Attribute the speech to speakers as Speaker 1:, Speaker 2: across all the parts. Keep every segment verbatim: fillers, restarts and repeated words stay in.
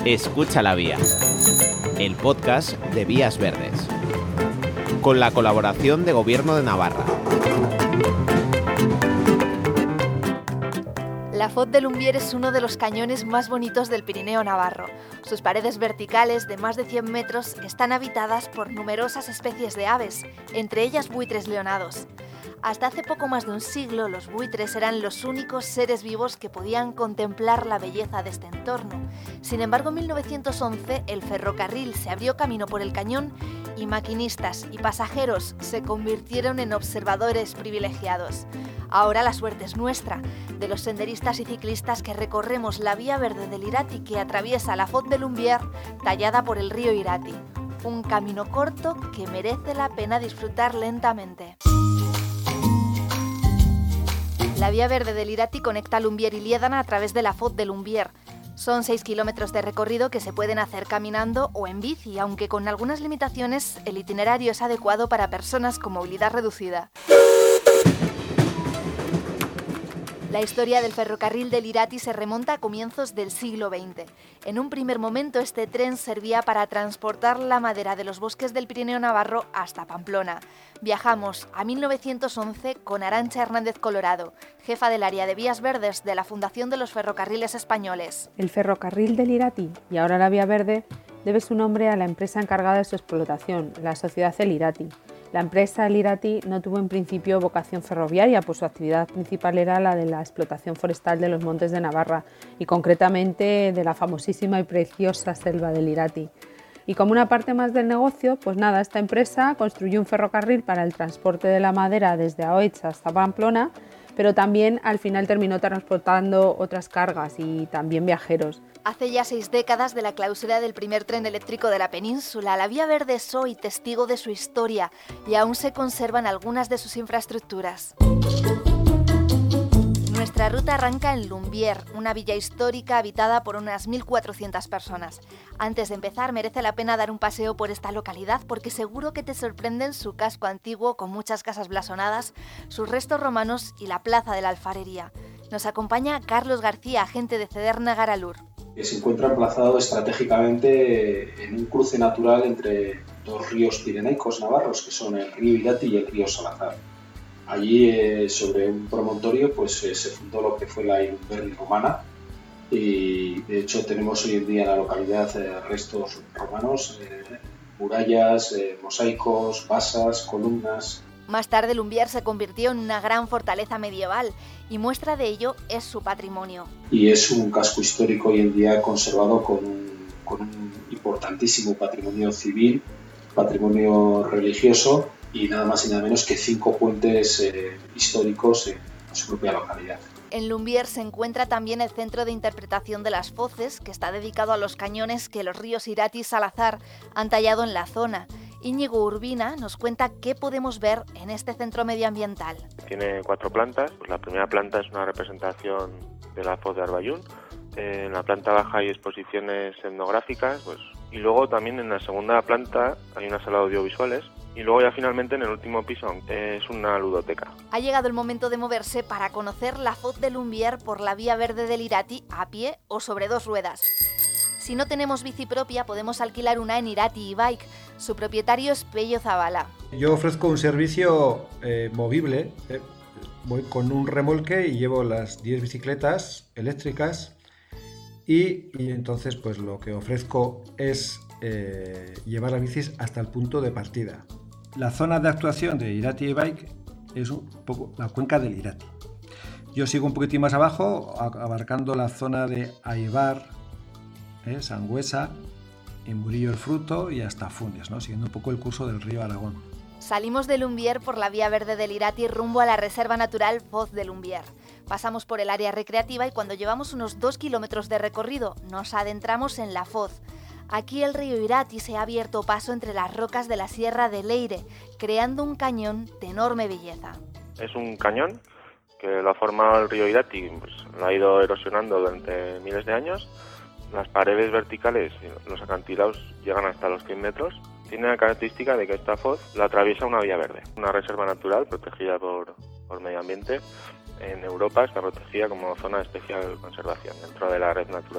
Speaker 1: Escucha la Vía, el podcast de Vías Verdes, con la colaboración de Gobierno de Navarra.
Speaker 2: La Foz de Lumbier es uno de los cañones más bonitos del Pirineo navarro. Sus paredes verticales de más de cien metros están habitadas por numerosas especies de aves, entre ellas buitres leonados. Hasta hace poco más de un siglo, los buitres eran los únicos seres vivos que podían contemplar la belleza de este entorno. Sin embargo, en mil novecientos once el ferrocarril se abrió camino por el cañón y maquinistas y pasajeros se convirtieron en observadores privilegiados. Ahora la suerte es nuestra, de los senderistas y ciclistas que recorremos la vía verde del Irati que atraviesa la Foz de Lumbier, tallada por el río Irati. Un camino corto que merece la pena disfrutar lentamente. La vía verde del Irati conecta Lumbier y Liédana a través de la Foz de Lumbier. Son seis kilómetros de recorrido que se pueden hacer caminando o en bici, aunque con algunas limitaciones el itinerario es adecuado para personas con movilidad reducida. La historia del ferrocarril del Irati se remonta a comienzos del siglo veinte. En un primer momento este tren servía para transportar la madera de los bosques del Pirineo navarro hasta Pamplona. Viajamos a mil novecientos once con Arantxa Hernández Colorado, jefa del área de Vías Verdes de la Fundación de los Ferrocarriles Españoles.
Speaker 3: El ferrocarril del Irati, y ahora la Vía Verde, debe su nombre a la empresa encargada de su explotación, la Sociedad El Irati. La empresa El Irati no tuvo en principio vocación ferroviaria, pues su actividad principal era la de la explotación forestal de los montes de Navarra y concretamente de la famosísima y preciosa selva del Irati. Y como una parte más del negocio, pues nada, esta empresa construyó un ferrocarril para el transporte de la madera desde Aoitz hasta Pamplona, pero también al final terminó transportando otras cargas y también viajeros.
Speaker 2: Hace ya seis décadas de la clausura del primer tren eléctrico de la península, la Vía Verde es hoy testigo de su historia y aún se conservan algunas de sus infraestructuras. Nuestra ruta arranca en Lumbier, una villa histórica habitada por unas mil cuatrocientas personas. Antes de empezar, merece la pena dar un paseo por esta localidad porque seguro que te sorprenden su casco antiguo con muchas casas blasonadas, sus restos romanos y la plaza de la alfarería. Nos acompaña Carlos García, agente de Cederna Garalur.
Speaker 4: Se encuentra emplazado estratégicamente en un cruce natural entre dos ríos pirenaicos navarros, que son el río Irati y el río Salazar. Allí, eh, sobre un promontorio, pues eh, se fundó lo que fue la Inverni romana y, de hecho, tenemos hoy en día en la localidad eh, restos romanos, eh, murallas, eh, mosaicos, basas, columnas.
Speaker 2: Más tarde, Lumbier se convirtió en una gran fortaleza medieval y muestra de ello es su patrimonio.
Speaker 4: Y es un casco histórico hoy en día conservado con un, con un importantísimo patrimonio civil, patrimonio religioso y nada más y nada menos que cinco puentes eh, históricos en su propia localidad.
Speaker 2: En Lumbier se encuentra también el Centro de Interpretación de las Foces, que está dedicado a los cañones que los ríos Irati y Salazar han tallado en la zona. Íñigo Urbina nos cuenta qué podemos ver en este centro medioambiental.
Speaker 5: Tiene cuatro plantas. Pues la primera planta es una representación de la Foz de Arbayún. En la planta baja hay exposiciones etnográficas, pues, y luego también en la segunda planta hay una sala de audiovisuales. Y luego ya finalmente en el último piso es una ludoteca.
Speaker 2: Ha llegado el momento de moverse para conocer la Foz de Lumbier por la Vía Verde del Irati a pie o sobre dos ruedas. Si no tenemos bici propia, podemos alquilar una en Irati e-Bike. Su propietario es Pello Zavala.
Speaker 6: Yo ofrezco un servicio eh, movible. Eh. Voy con un remolque y llevo las diez bicicletas eléctricas y, y entonces pues lo que ofrezco es eh, llevar las bicis hasta el punto de partida. La zona de actuación de Irati e-Bike es un poco la cuenca del Irati. Yo sigo un poquitín más abajo, abarcando la zona de Aibar, eh, Sangüesa, en Murillo el Fruto y hasta Funes, ¿no? Siguiendo un poco el curso del río Aragón.
Speaker 2: Salimos de Lumbier por la Vía Verde del Irati rumbo a la Reserva Natural Foz de Lumbier. Pasamos por el área recreativa y cuando llevamos unos dos kilómetros de recorrido nos adentramos en la Foz. Aquí el río Irati se ha abierto paso entre las rocas de la Sierra de Leire, creando un cañón de enorme belleza.
Speaker 5: Es un cañón que lo ha formado el río Irati, pues lo ha ido erosionando durante miles de años. Las paredes verticales, los acantilados llegan hasta los cien metros. Tiene la característica de que esta foz la atraviesa una vía verde, una reserva natural protegida por, por medio ambiente. En Europa está protegida como zona de especial conservación dentro de la Red Natura dos mil.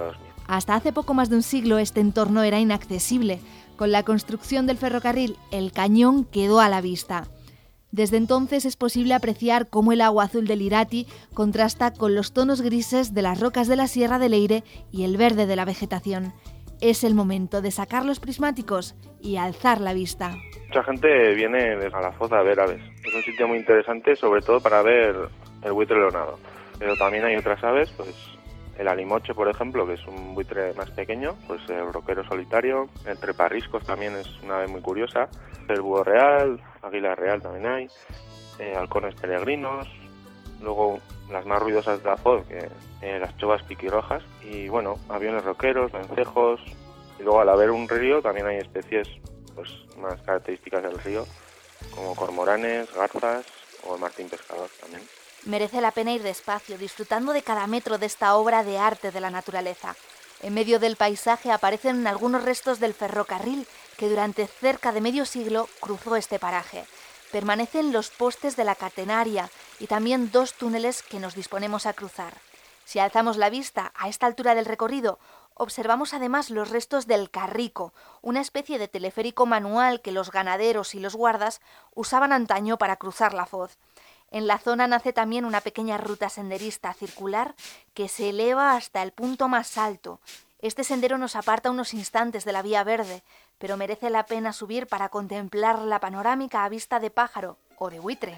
Speaker 2: Hasta hace poco más de un siglo este entorno era inaccesible. Con la construcción del ferrocarril, el cañón quedó a la vista. Desde entonces es posible apreciar cómo el agua azul del Irati contrasta con los tonos grises de las rocas de la Sierra de Leire y el verde de la vegetación. Es el momento de sacar los prismáticos y alzar la vista.
Speaker 5: Mucha gente viene desde la Foz a ver aves. Es un sitio muy interesante, sobre todo para ver el buitre leonado. Pero también hay otras aves, pues el alimoche, por ejemplo, que es un buitre más pequeño, pues el roquero solitario, el treparriscos también es una ave muy curiosa, el búho real, águila real también hay, eh, halcones peregrinos, luego las más ruidosas de la Foz, que eh, las chovas piquirrojas, y bueno, aviones roqueros, vencejos, y luego al haber un río también hay especies pues más características del río, como cormoranes, garzas o el martín pescador también.
Speaker 2: Merece la pena ir despacio, disfrutando de cada metro de esta obra de arte de la naturaleza. En medio del paisaje aparecen algunos restos del ferrocarril que durante cerca de medio siglo cruzó este paraje. Permanecen los postes de la catenaria y también dos túneles que nos disponemos a cruzar. Si alzamos la vista a esta altura del recorrido, observamos además los restos del carrico, una especie de teleférico manual que los ganaderos y los guardas usaban antaño para cruzar la Foz. En la zona nace también una pequeña ruta senderista circular que se eleva hasta el punto más alto. Este sendero nos aparta unos instantes de la vía verde, pero merece la pena subir para contemplar la panorámica a vista de pájaro o de buitre.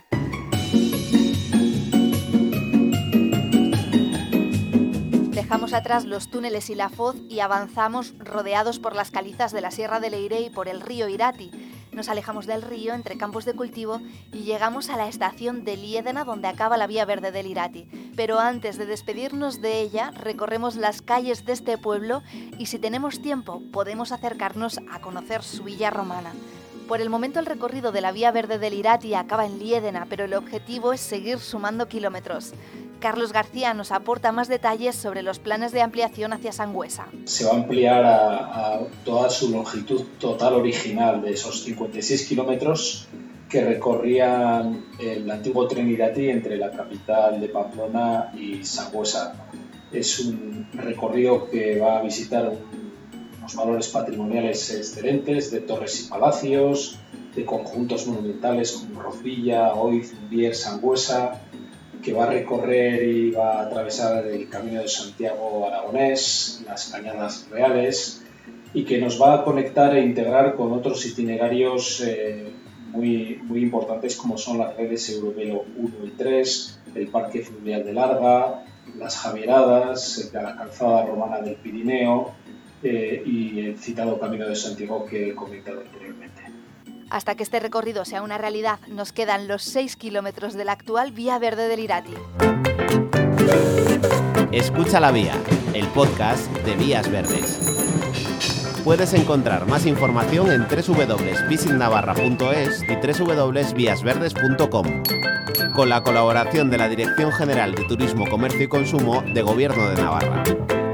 Speaker 2: Dejamos atrás los túneles y la Foz y avanzamos rodeados por las calizas de la Sierra de Leire y por el río Irati. Nos alejamos del río entre campos de cultivo y llegamos a la estación de Liédena, donde acaba la vía verde del Irati. Pero antes de despedirnos de ella, recorremos las calles de este pueblo y si tenemos tiempo podemos acercarnos a conocer su villa romana. Por el momento el recorrido de la vía verde del Irati acaba en Liédena, pero el objetivo es seguir sumando kilómetros. Carlos García nos aporta más detalles sobre los planes de ampliación hacia Sangüesa.
Speaker 4: Se va a ampliar a, a toda su longitud total original de esos cincuenta y seis kilómetros que recorrían el antiguo tren Irati entre la capital de Pamplona y Sangüesa. Es un recorrido que va a visitar unos valores patrimoniales excelentes de torres y palacios, de conjuntos monumentales como Rocilla, Oiz, Bier, Sangüesa, que va a recorrer y va a atravesar el Camino de Santiago aragonés, las Cañadas Reales, y que nos va a conectar e integrar con otros itinerarios eh, muy, muy importantes como son las redes Eurovelo uno y tres, el Parque Fluvial de Larga, las Javieradas, la calzada romana del Pirineo eh, y el citado Camino de Santiago que he comentado anteriormente.
Speaker 2: Hasta que este recorrido sea una realidad, nos quedan los seis kilómetros de la actual Vía Verde del Irati.
Speaker 1: Escucha la Vía, el podcast de Vías Verdes. Puedes encontrar más información en doble u doble u doble u punto visit navarra punto es y doble u doble u doble u punto vías verdes punto com, con la colaboración de la Dirección General de Turismo, Comercio y Consumo de Gobierno de Navarra.